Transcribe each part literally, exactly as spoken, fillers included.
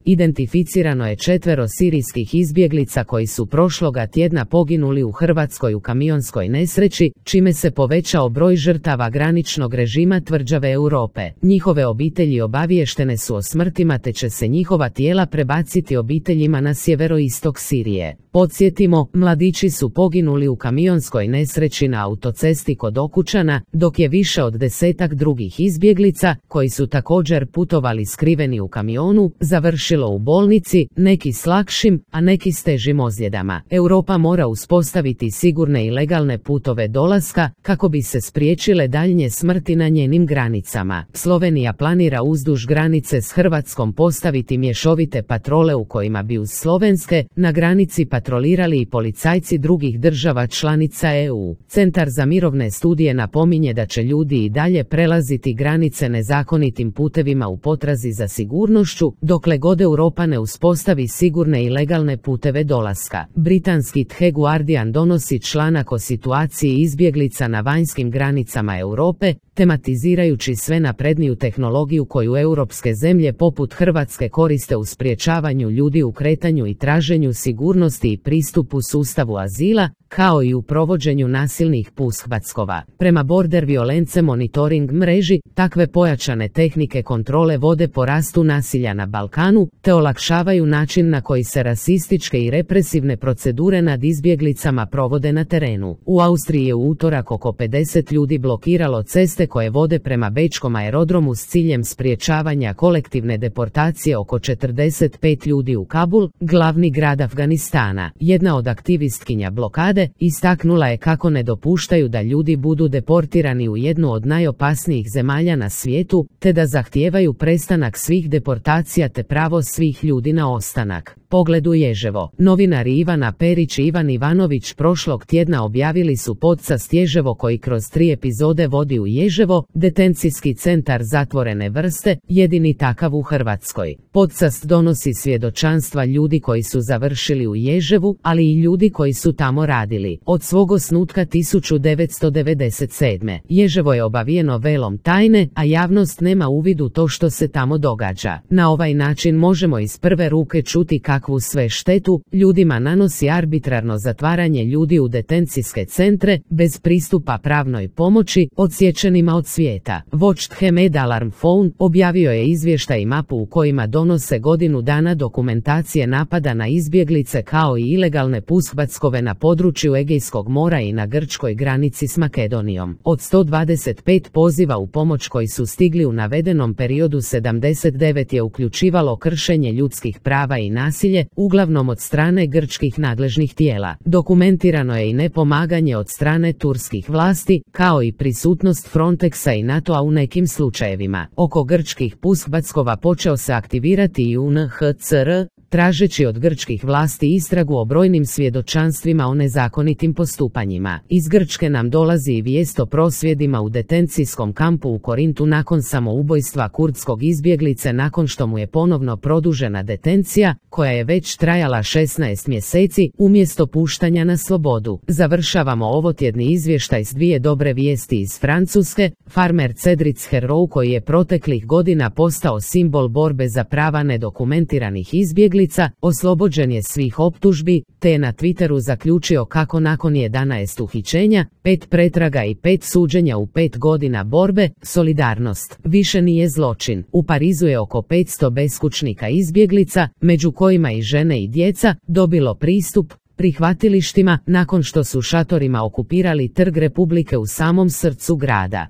Identificirano je četvero sirijskih izbjeglica koji su prošloga tjedna poginuli u Hrvatskoj u kamionskoj nesreći, čime se povećao broj žrtava graničnog režima tvrđave Europe. Njihove obitelji obaviještene su o smrtima te će se njihova tijela prebaciti obiteljima na sjeveroistok Sirije. Podsjetimo, mladići su poginuli u kamionskoj nesreći na autocesti kod Okučana, dok je više od desetak drugih izbjeglica, koji su također putovali skriveni u kamionu, završilo u bolnici, neki s lakšim, a neki s težim ozljedama. Europa mora uspostaviti sigurne i legalne putove dolaska, kako bi se spriječile daljnje smrti na njenim granicama. Slovenija planira uzduž granice s Hrvatskom postaviti mješovite patrole u kojima bi uz slovenske, na granici patrolirali i policajci drugih država članica E U. Centar za mirovne studije napominje da će ljudi i dalje prelaziti granice nezakonitim putevima u potrazi za sigurnošću, dokle god Europa ne uspostavi sigurne i legalne puteve dolaska. Britanski The Guardian donosi članak o situaciji izbjeglica na vanjskim granicama Europe, tematizirajući sve napredniju tehnologiju koju europske zemlje poput Hrvatske koriste u sprječavanju ljudi u kretanju i traženju sigurnosti i pristupu sustavu azila, kao i u provođenju nasilnih pushbackova. Prema Border Violence Monitoring mreži, takve pojačane tehnike kontrole vode porastu nasilja na Balkanu, te olakšavaju način na koji se rasističke i represivne procedure nad izbjeglicama provode na terenu. U Austriji je u utorak oko pedeset ljudi blokiralo ceste koje vode prema bečkom aerodromu s ciljem spriječavanja kolektivne deportacije oko četrdeset pet ljudi u Kabul, glavni grad Afganistana. Jedna od aktivistkinja blokade istaknula je kako ne dopuštaju da ljudi budu deportirani u jednu od najopasnijih zemalja na svijetu, te da zahtijevaju prestanak svih deportacija te pravo svih ljudi na ostanak. Pogled u Ježevo. Novinari Ivana Perić i Ivan Ivanović prošlog tjedna objavili su podcast Ježevo koji kroz tri epizode vodi u Ježevo, detencijski centar zatvorene vrste, jedini takav u Hrvatskoj. Podcast donosi svjedočanstva ljudi koji su završili u Ježevu, ali i ljudi koji su tamo radili. Od svog osnutka tisuću devetsto devedeset sedme. Ježevo je obavijeno velom tajne, a javnost nema uvid u to što se tamo događa. Na ovaj način možemo iz prve ruke čuti kakvu sve štetu ljudima nanosi arbitrarno zatvaranje ljudi u detencijske centre, bez pristupa pravnoj pomoći, odsječenima od svijeta. Watch the Med Alarm Phone objavio je izvještaj i mapu u kojima donose godinu dana dokumentacije napada na izbjeglice kao i ilegalne pushbackove na području Egejskog mora i na grčkoj granici s Makedonijom. Od sto dvadeset pet poziva u pomoć koji su stigli u navedenom periodu, sedamdeset devet je uključivalo kršenje ljudskih prava i nasilje, uglavnom od strane grčkih nadležnih tijela. Dokumentirano je i nepomaganje od strane turskih vlasti, kao i prisutnost Frontexa i NATO-a u nekim slučajevima. Oko grčkih pushbackova počeo se aktivirati i U N H C R, tražeći od grčkih vlasti istragu o brojnim svjedočanstvima o nezakonitim postupanjima. Iz Grčke nam dolazi i vijest o prosvjedima u detencijskom kampu u Korintu nakon samoubojstva kurdskog izbjeglice nakon što mu je ponovno produžena detencija, koja je već trajala šesnaest mjeseci, umjesto puštanja na slobodu. Završavamo ovotjedni izvještaj s dvije dobre vijesti iz Francuske. Farmer Cedric Herrou, koji je proteklih godina postao simbol borbe za prava nedokumentiranih izbjeglica, oslobođen je svih optužbi, te je na Twitteru zaključio kako nakon jedanaest uhićenja, pet pretraga i pet suđenja u pet godina borbe, solidarnost više nije zločin. U Parizu je oko petsto beskućnika izbjeglica, među kojima i žene i djeca, dobilo pristup prihvatilištima nakon što su šatorima okupirali Trg Republike u samom srcu grada.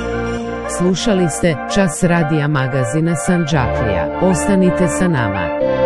Slušali ste Čas radija magazina Sandžaklija. Ostanite sa nama.